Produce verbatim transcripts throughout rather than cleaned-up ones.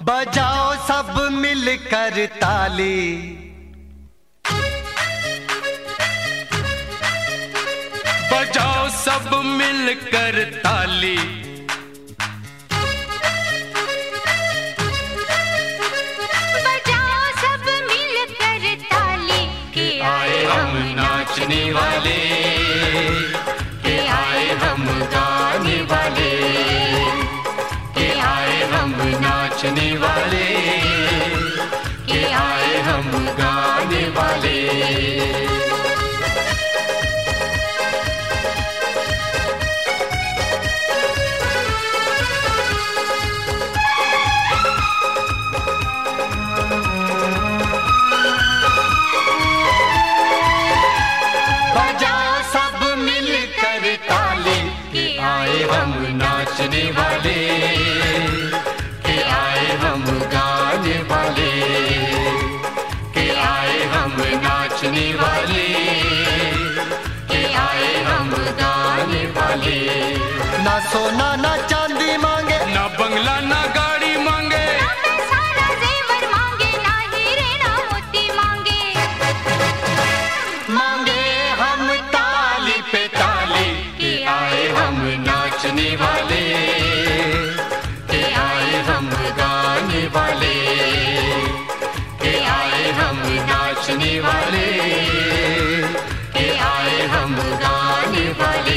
बजाओ सब मिलकर ताली, बजाओ सब मिलकर ताली, बजाओ सब मिलकर ताली। के आए हम नाचने वाले, के आए हम गाने वाले, के आए हम नाचने वाले, के आए हम गाने वाले। बजाओ सब मिलकर ताली, के आए हम नाचने वाले, के आए हम गाने वाले, के आए हम नाचने वाले, के आए हम गाने वाले। ना सोना ना चांदी मांगे, ना बंगला ना गाड़ी मांगे, ना सारा जेवर मांगे, ना हीरे ना मोती मांगे। मांगे हम ताली पे ताली। के आए हम नाचने वाले, के आए हम गाने वाले, के आए हम नाचने वाले, के आए हम गाने वाले।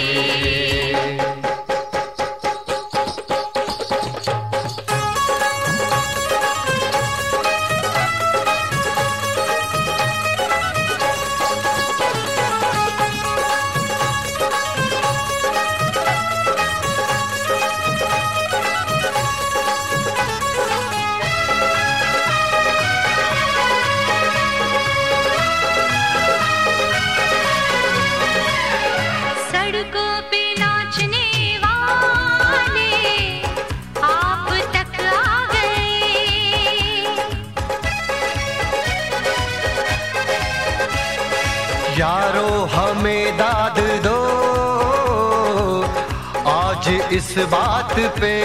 सड़कों पे नाचने वाले आप तक आ गए। यारो हमें दाद दो आज इस बात पे,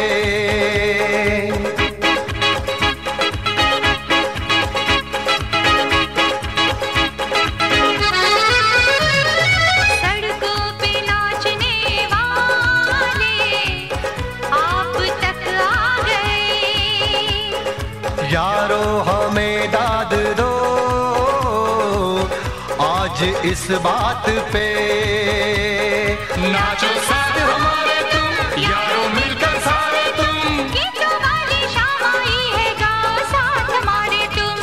सड़कों पे नाचने वाले आप तक आ गए। यारो हमें दाद दो आज इस बात पे। नाचो साथ हमारे तुम, यारों मिलकर सारे तुम, गीतों वाली शाम आई है, गाओ साथ हमारे तुम।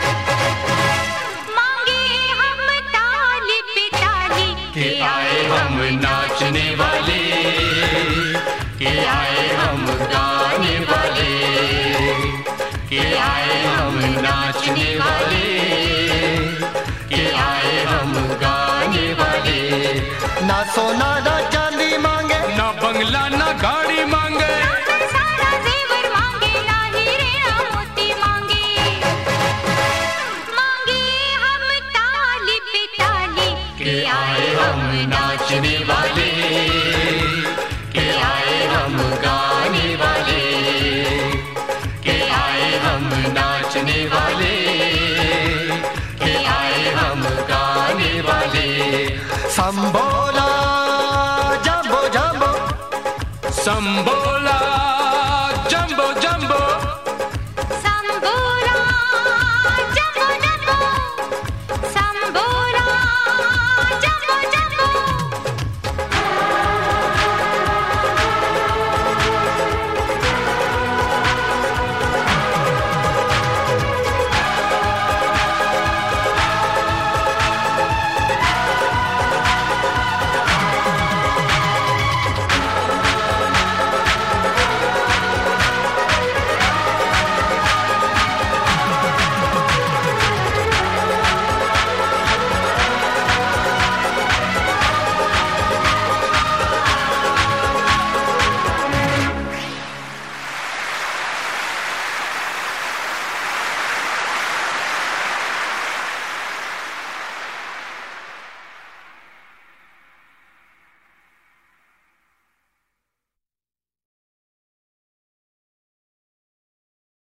मांगे हम ताली पे ताली, के आए हम नाचने वाले, के आए हम गाने वाले, के आए हम नाचने वाले, के आए हम गाने वाले। ना सोना ना चांदी मांगे, ना बंगला ना गाड़ी मांगे, ना सारा जेवर मांगे, ना हीरे ना मोती मांगे। मांगे हम ताली पे ताली, के आए हम नाचने वाले, के आए हम गाने वाले, के आए हम नाचने वाले, के आए हम गाने वाले। संबोला जंबो जंबो, संबोल